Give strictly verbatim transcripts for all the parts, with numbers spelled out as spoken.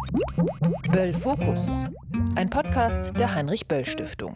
Böll Fokus, ein Podcast der Heinrich-Böll-Stiftung.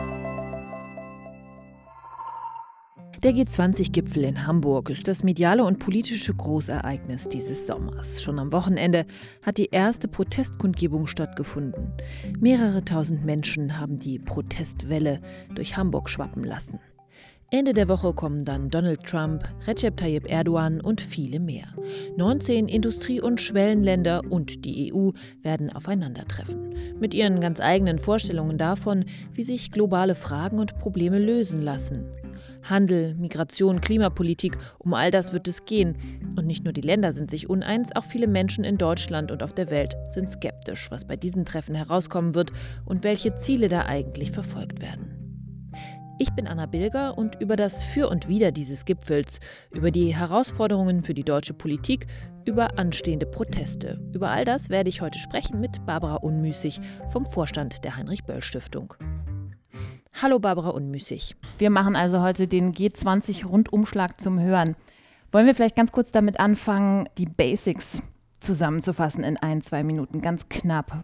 Der G zwanzig Gipfel in Hamburg ist das mediale und politische Großereignis dieses Sommers. Schon am Wochenende hat die erste Protestkundgebung stattgefunden. Mehrere tausend Menschen haben die Protestwelle durch Hamburg schwappen lassen. Ende der Woche kommen dann Donald Trump, Recep Tayyip Erdogan und viele mehr. neunzehn Industrie- und Schwellenländer und die E U werden aufeinandertreffen. Mit ihren ganz eigenen Vorstellungen davon, wie sich globale Fragen und Probleme lösen lassen. Handel, Migration, Klimapolitik, um all das wird es gehen. Und nicht nur die Länder sind sich uneins, auch viele Menschen in Deutschland und auf der Welt sind skeptisch, was bei diesen Treffen herauskommen wird und welche Ziele da eigentlich verfolgt werden. Ich bin Anna Bilger und über das Für und Wider dieses Gipfels, über die Herausforderungen für die deutsche Politik, über anstehende Proteste. Über all das werde ich heute sprechen mit Barbara Unmüßig vom Vorstand der Heinrich-Böll-Stiftung. Hallo Barbara Unmüßig. Wir machen also heute den G zwanzig Rundumschlag zum Hören. Wollen wir vielleicht ganz kurz damit anfangen, die Basics zusammenzufassen in ein, zwei Minuten, ganz knapp.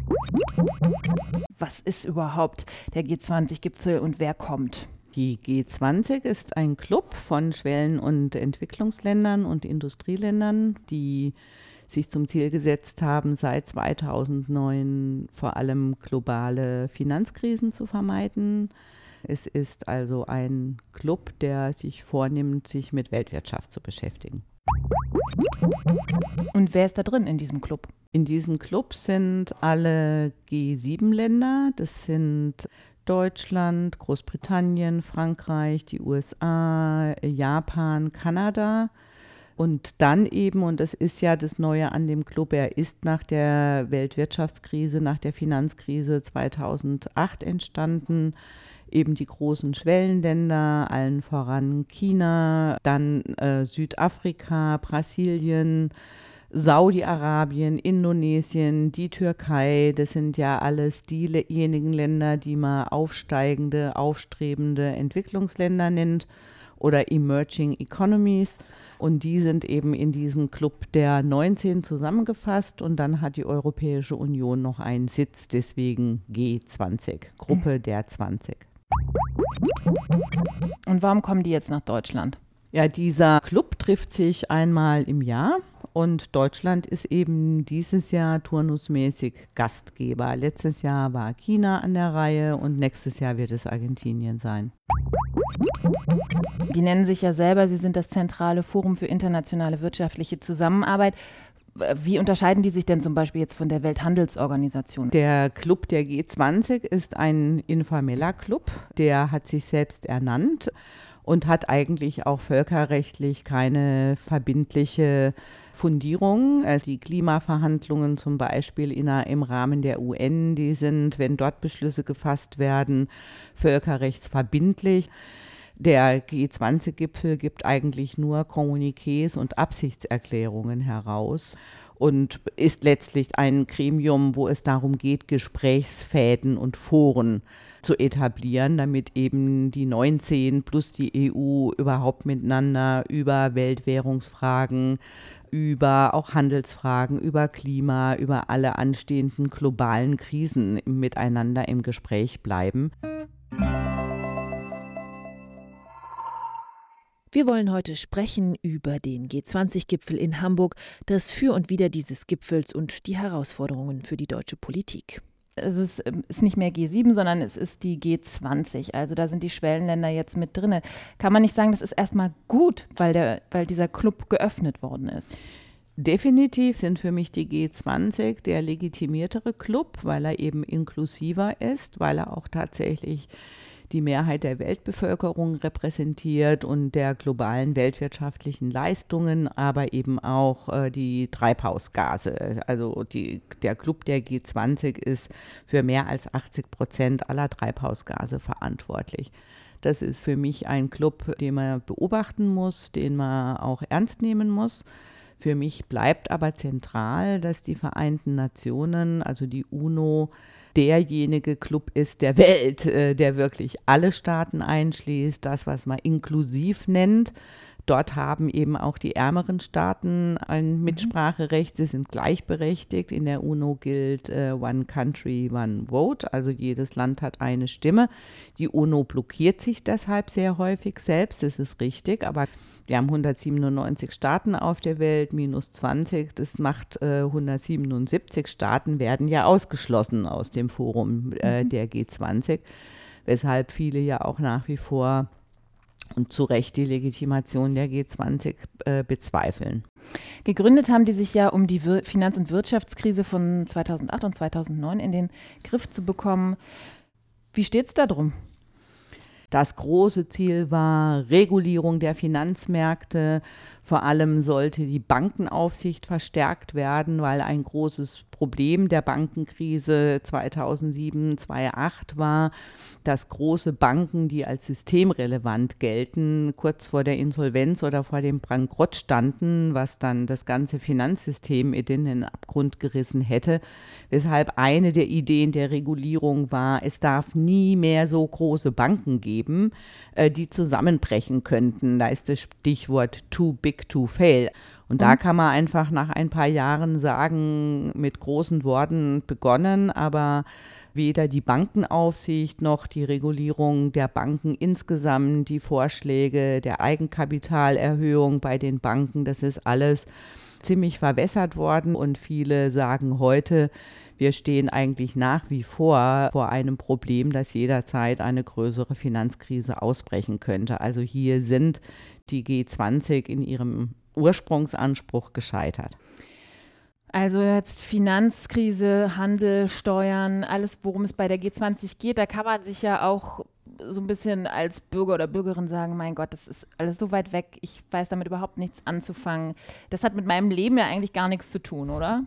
Was ist überhaupt der G zwanzig Gipfel und wer kommt? Die G zwanzig ist ein Club von Schwellen- und Entwicklungsländern und Industrieländern, die sich zum Ziel gesetzt haben, seit zweitausendneun vor allem globale Finanzkrisen zu vermeiden. Es ist also ein Club, der sich vornimmt, sich mit Weltwirtschaft zu beschäftigen. Und wer ist da drin in diesem Club? In diesem Club sind alle G sieben Länder, das sind Deutschland, Großbritannien, Frankreich, die U S A, Japan, Kanada. Und dann eben, und das ist ja das Neue an dem Club, er ist nach der Weltwirtschaftskrise, nach der Finanzkrise zweitausendacht entstanden, eben die großen Schwellenländer, allen voran China, dann äh, Südafrika, Brasilien, Saudi-Arabien, Indonesien, die Türkei, das sind ja alles diejenigen Länder, die man aufsteigende, aufstrebende Entwicklungsländer nennt oder Emerging Economies. Und die sind eben in diesem Club der neunzehn zusammengefasst und dann hat die Europäische Union noch einen Sitz, deswegen G zwanzig, Gruppe der zwanzig. Und warum kommen die jetzt nach Deutschland? Ja, dieser Club trifft sich einmal im Jahr und Deutschland ist eben dieses Jahr turnusmäßig Gastgeber. Letztes Jahr war China an der Reihe und nächstes Jahr wird es Argentinien sein. Die nennen sich ja selber, sie sind das zentrale Forum für internationale wirtschaftliche Zusammenarbeit. Wie unterscheiden die sich denn zum Beispiel jetzt von der Welthandelsorganisation? Der Club der G zwanzig ist ein informeller Club, der hat sich selbst ernannt und hat eigentlich auch völkerrechtlich keine verbindliche Fundierung. Also die Klimaverhandlungen zum Beispiel in der, im Rahmen der U N, die sind, wenn dort Beschlüsse gefasst werden, völkerrechtsverbindlich. Der G zwanzig Gipfel gibt eigentlich nur Kommuniqués und Absichtserklärungen heraus und ist letztlich ein Gremium, wo es darum geht, Gesprächsfäden und Foren zu etablieren, damit eben die neunzehn plus die E U überhaupt miteinander über Weltwährungsfragen, über auch Handelsfragen, über Klima, über alle anstehenden globalen Krisen miteinander im Gespräch bleiben. Wir wollen heute sprechen über den G zwanzig Gipfel in Hamburg, das Für und Wider dieses Gipfels und die Herausforderungen für die deutsche Politik. Also es ist nicht mehr G sieben, sondern es ist die G zwanzig. Also da sind die Schwellenländer jetzt mit drin. Kann man nicht sagen, das ist erstmal gut, weil, der, weil dieser Club geöffnet worden ist? Definitiv sind für mich die G zwanzig der legitimiertere Club, weil er eben inklusiver ist, weil er auch tatsächlich die Mehrheit der Weltbevölkerung repräsentiert und der globalen weltwirtschaftlichen Leistungen, aber eben auch äh, die Treibhausgase. Also die, der Club der G zwanzig ist für mehr als achtzig Prozent aller Treibhausgase verantwortlich. Das ist für mich ein Club, den man beobachten muss, den man auch ernst nehmen muss. Für mich bleibt aber zentral, dass die Vereinten Nationen, also die UNO, derjenige Club ist der Welt, äh, der wirklich alle Staaten einschließt, das, was man inklusiv nennt. Dort haben eben auch die ärmeren Staaten ein Mitspracherecht. Sie sind gleichberechtigt. In der UNO gilt äh, One Country, One Vote. Also jedes Land hat eine Stimme. Die UNO blockiert sich deshalb sehr häufig selbst. Das ist richtig. Aber wir haben hundertsiebenundneunzig Staaten auf der Welt, minus zwanzig. Das macht äh, hundertsiebenundsiebzig Staaten werden ja ausgeschlossen aus dem Forum äh, der G zwanzig. Weshalb viele ja auch nach wie vor und zu Recht die Legitimation der G zwanzig äh, bezweifeln. Gegründet haben die sich ja, um die Wir- Finanz- und Wirtschaftskrise von zweitausendacht und zweitausendneun in den Griff zu bekommen. Wie steht es da drum? Das große Ziel war Regulierung der Finanzmärkte. Vor allem sollte die Bankenaufsicht verstärkt werden, weil ein großes Problem der Bankenkrise zweitausendsieben, zweitausendacht war, dass große Banken, die als systemrelevant gelten, kurz vor der Insolvenz oder vor dem Bankrott standen, was dann das ganze Finanzsystem in den Abgrund gerissen hätte. Weshalb eine der Ideen der Regulierung war, es darf nie mehr so große Banken geben, die zusammenbrechen könnten. Da ist das Stichwort too big to fail. Und da kann man einfach nach ein paar Jahren sagen, mit großen Worten begonnen, aber weder die Bankenaufsicht noch die Regulierung der Banken insgesamt, die Vorschläge der Eigenkapitalerhöhung bei den Banken, das ist alles ziemlich verwässert worden. Und viele sagen heute, wir stehen eigentlich nach wie vor vor einem Problem, das jederzeit eine größere Finanzkrise ausbrechen könnte. Also hier sind die G zwanzig in ihrem Ursprungsanspruch gescheitert. Also jetzt Finanzkrise, Handel, Steuern, alles, worum es bei der G zwanzig geht, da kann man sich ja auch so ein bisschen als Bürger oder Bürgerin sagen, mein Gott, das ist alles so weit weg, ich weiß damit überhaupt nichts anzufangen. Das hat mit meinem Leben ja eigentlich gar nichts zu tun, oder?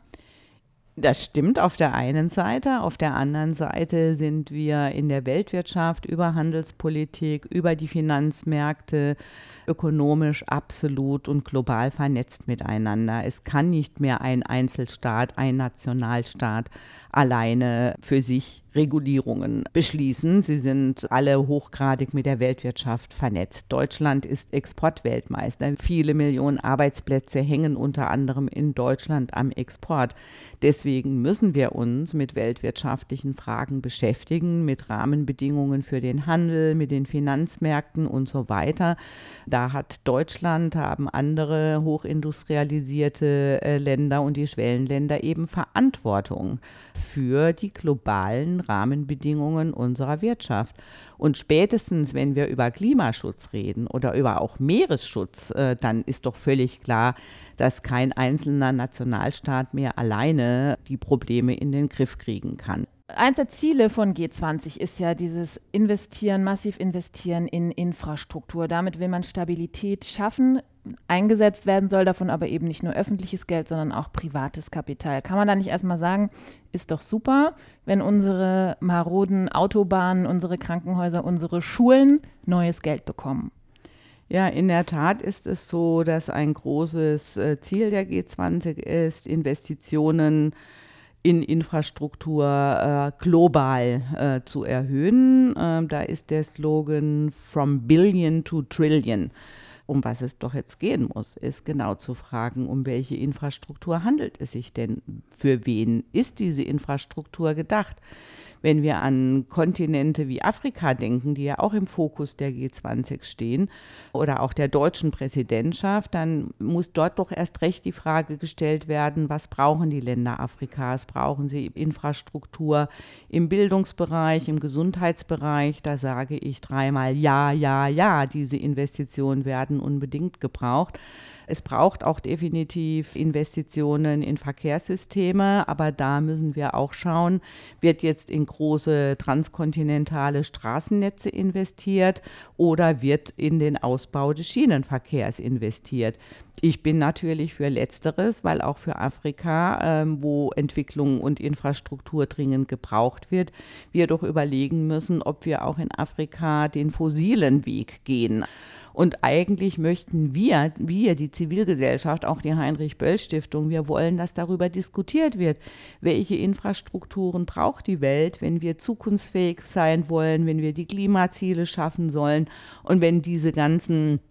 Das stimmt auf der einen Seite. Auf der anderen Seite sind wir in der Weltwirtschaft über Handelspolitik, über die Finanzmärkte ökonomisch absolut und global vernetzt miteinander. Es kann nicht mehr ein Einzelstaat, ein Nationalstaat alleine für sich Regulierungen beschließen. Sie sind alle hochgradig mit der Weltwirtschaft vernetzt. Deutschland ist Exportweltmeister. Viele Millionen Arbeitsplätze hängen unter anderem in Deutschland am Export. Deswegen müssen wir uns mit weltwirtschaftlichen Fragen beschäftigen, mit Rahmenbedingungen für den Handel, mit den Finanzmärkten und so weiter. Da hat Deutschland, haben andere hochindustrialisierte äh, Länder und die Schwellenländer eben Verantwortung für die globalen Rahmenbedingungen unserer Wirtschaft. Und spätestens, wenn wir über Klimaschutz reden oder über auch Meeresschutz, äh, dann ist doch völlig klar, dass kein einzelner Nationalstaat mehr alleine die Probleme in den Griff kriegen kann. Eins der Ziele von G zwanzig ist ja dieses Investieren, massiv investieren in Infrastruktur. Damit will man Stabilität schaffen. Eingesetzt werden soll davon aber eben nicht nur öffentliches Geld, sondern auch privates Kapital. Kann man da nicht erstmal sagen, ist doch super, wenn unsere maroden Autobahnen, unsere Krankenhäuser, unsere Schulen neues Geld bekommen? Ja, in der Tat ist es so, dass ein großes äh, Ziel der G zwanzig ist, Investitionen in Infrastruktur äh, global äh, zu erhöhen. Ähm, da ist der Slogan From Billion to Trillion. Um was es doch jetzt gehen muss, ist genau zu fragen, um welche Infrastruktur handelt es sich denn? Für wen ist diese Infrastruktur gedacht? Wenn wir an Kontinente wie Afrika denken, die ja auch im Fokus der G zwanzig stehen, oder auch der deutschen Präsidentschaft, dann muss dort doch erst recht die Frage gestellt werden, was brauchen die Länder Afrikas? Brauchen sie Infrastruktur im Bildungsbereich, im Gesundheitsbereich? Da sage ich dreimal ja, ja, ja, diese Investitionen werden unbedingt gebraucht. Es braucht auch definitiv Investitionen in Verkehrssysteme, aber da müssen wir auch schauen, wird jetzt in große transkontinentale Straßennetze investiert oder wird in den Ausbau des Schienenverkehrs investiert? Ich bin natürlich für Letzteres, weil auch für Afrika, ähm, wo Entwicklung und Infrastruktur dringend gebraucht wird, wir doch überlegen müssen, ob wir auch in Afrika den fossilen Weg gehen. Und eigentlich möchten wir, wir, die Zivilgesellschaft, auch die Heinrich-Böll-Stiftung, wir wollen, dass darüber diskutiert wird, welche Infrastrukturen braucht die Welt, wenn wir zukunftsfähig sein wollen, wenn wir die Klimaziele schaffen sollen und wenn diese ganzen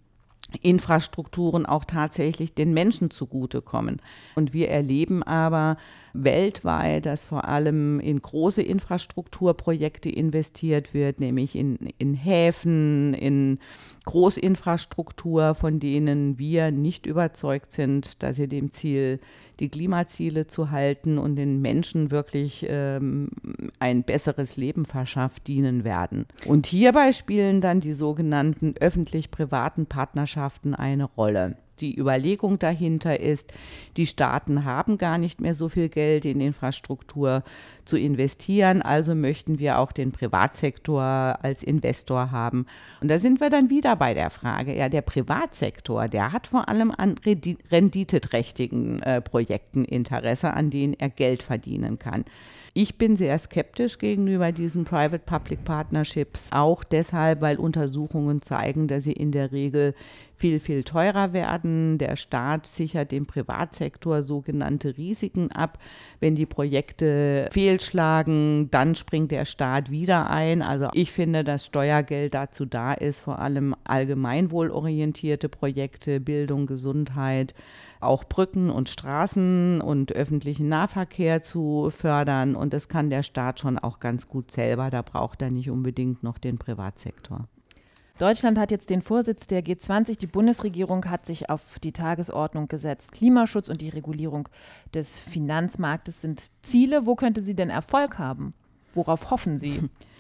Infrastrukturen auch tatsächlich den Menschen zugutekommen. Und wir erleben aber weltweit, dass vor allem in große Infrastrukturprojekte investiert wird, nämlich in, in Häfen, in Großinfrastruktur, von denen wir nicht überzeugt sind, dass sie dem Ziel, die Klimaziele zu halten und den Menschen wirklich ähm, ein besseres Leben verschafft, dienen werden. Und hierbei spielen dann die sogenannten öffentlich-privaten Partnerschaften eine Rolle. Die Überlegung dahinter ist, die Staaten haben gar nicht mehr so viel Geld in Infrastruktur zu investieren, also möchten wir auch den Privatsektor als Investor haben. Und da sind wir dann wieder bei der Frage, ja, der Privatsektor, der hat vor allem an renditeträchtigen äh, Projekten Interesse, an denen er Geld verdienen kann. Ich bin sehr skeptisch gegenüber diesen Private-Public Partnerships, auch deshalb, weil Untersuchungen zeigen, dass sie in der Regel viel, viel teurer werden. Der Staat sichert dem Privatsektor sogenannte Risiken ab. Wenn die Projekte fehlschlagen, dann springt der Staat wieder ein. Also ich finde, dass Steuergeld dazu da ist, vor allem allgemeinwohlorientierte Projekte, Bildung, Gesundheit, auch Brücken und Straßen und öffentlichen Nahverkehr zu fördern. Und das kann der Staat schon auch ganz gut selber. Da braucht er nicht unbedingt noch den Privatsektor. Deutschland hat jetzt den Vorsitz der G zwanzig. Die Bundesregierung hat sich auf die Tagesordnung gesetzt. Klimaschutz und die Regulierung des Finanzmarktes sind Ziele. Wo könnte sie denn Erfolg haben? Worauf hoffen Sie?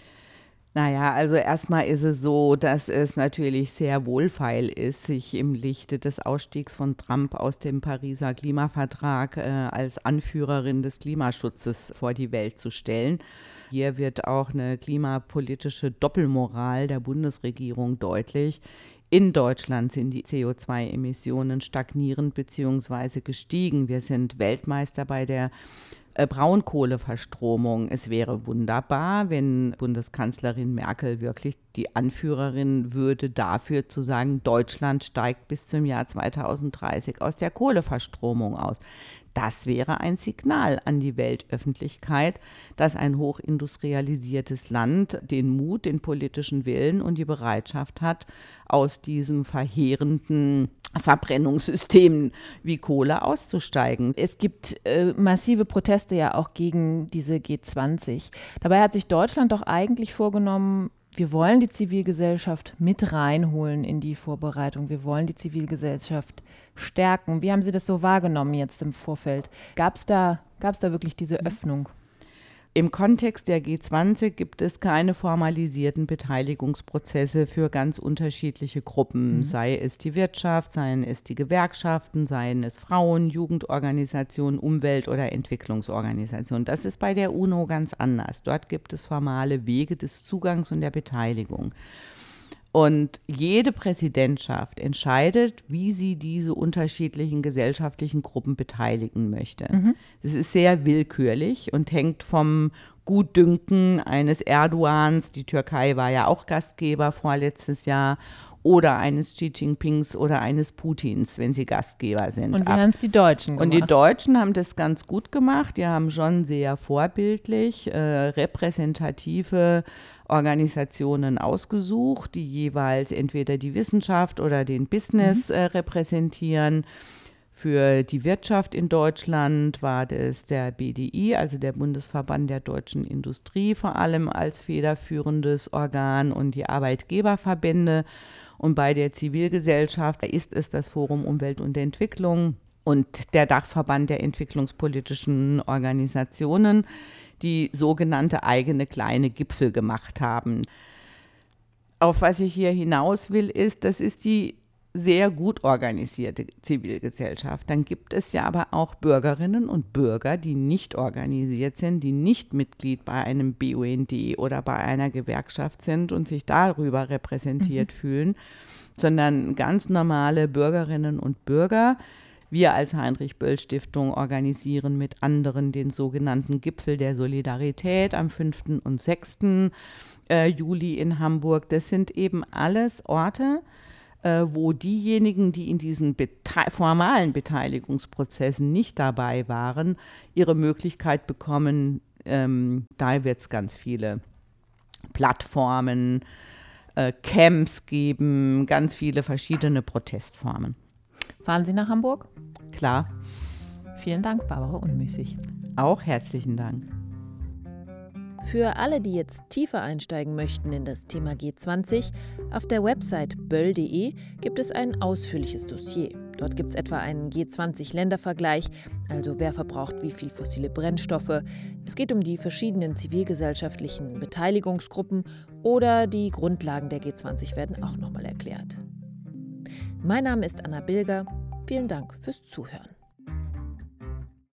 Naja, also erstmal ist es so, dass es natürlich sehr wohlfeil ist, sich im Lichte des Ausstiegs von Trump aus dem Pariser Klimavertrag äh, als Anführerin des Klimaschutzes vor die Welt zu stellen. Hier wird auch eine klimapolitische Doppelmoral der Bundesregierung deutlich. In Deutschland sind die C O zwei Emissionen stagnierend bzw. gestiegen. Wir sind Weltmeister bei der Braunkohleverstromung. Es wäre wunderbar, wenn Bundeskanzlerin Merkel wirklich die Anführerin würde, dafür zu sagen, Deutschland steigt bis zum Jahr zweitausenddreißig aus der Kohleverstromung aus. Das wäre ein Signal an die Weltöffentlichkeit, dass ein hochindustrialisiertes Land den Mut, den politischen Willen und die Bereitschaft hat, aus diesem verheerenden Verbrennungssystemen wie Kohle auszusteigen. Es gibt äh, massive Proteste ja auch gegen diese G zwanzig. Dabei hat sich Deutschland doch eigentlich vorgenommen, wir wollen die Zivilgesellschaft mit reinholen in die Vorbereitung. Wir wollen die Zivilgesellschaft stärken. Wie haben Sie das so wahrgenommen jetzt im Vorfeld? Gab es da, gab's da wirklich diese Öffnung? Im Kontext der G zwanzig gibt es keine formalisierten Beteiligungsprozesse für ganz unterschiedliche Gruppen, mhm. sei es die Wirtschaft, seien es die Gewerkschaften, seien es Frauen, Jugendorganisationen, Umwelt- oder Entwicklungsorganisationen. Das ist bei der UNO ganz anders. Dort gibt es formale Wege des Zugangs und der Beteiligung. Und jede Präsidentschaft entscheidet, wie sie diese unterschiedlichen gesellschaftlichen Gruppen beteiligen möchte. Mhm. Das ist sehr willkürlich und hängt vom Gutdünken eines Erdogans, die Türkei war ja auch Gastgeber vorletztes Jahr, oder eines Xi Jinpings oder eines Putins, wenn sie Gastgeber sind. Und wie haben es die Deutschen gemacht? Und die Deutschen haben das ganz gut gemacht. Die haben schon sehr vorbildlich äh, repräsentative Organisationen ausgesucht, die jeweils entweder die Wissenschaft oder den Business mhm. äh, repräsentieren. Für die Wirtschaft in Deutschland war das der B D I, also der Bundesverband der deutschen Industrie, vor allem als federführendes Organ, und die Arbeitgeberverbände. Und bei der Zivilgesellschaft ist es das Forum Umwelt und Entwicklung und der Dachverband der entwicklungspolitischen Organisationen, die sogenannte eigene kleine Gipfel gemacht haben. Auf was ich hier hinaus will, ist, das ist die sehr gut organisierte Zivilgesellschaft. Dann gibt es ja aber auch Bürgerinnen und Bürger, die nicht organisiert sind, die nicht Mitglied bei einem B U N D oder bei einer Gewerkschaft sind und sich darüber repräsentiert mhm. fühlen, sondern ganz normale Bürgerinnen und Bürger. Wir als Heinrich-Böll-Stiftung organisieren mit anderen den sogenannten Gipfel der Solidarität am fünften und sechsten Juli in Hamburg. Das sind eben alles Orte, wo diejenigen, die in diesen bete- formalen Beteiligungsprozessen nicht dabei waren, ihre Möglichkeit bekommen. Ähm, da wird es ganz viele Plattformen, äh, Camps geben, ganz viele verschiedene Protestformen. Fahren Sie nach Hamburg? Klar. Vielen Dank, Barbara Unmüßig. Auch herzlichen Dank. Für alle, die jetzt tiefer einsteigen möchten in das Thema G zwanzig, auf der Website böll punkt de gibt es ein ausführliches Dossier. Dort gibt es etwa einen G zwanzig-Ländervergleich, also wer verbraucht wie viel fossile Brennstoffe. Es geht um die verschiedenen zivilgesellschaftlichen Beteiligungsgruppen oder die Grundlagen der G zwanzig werden auch nochmal erklärt. Mein Name ist Anna Bilger. Vielen Dank fürs Zuhören.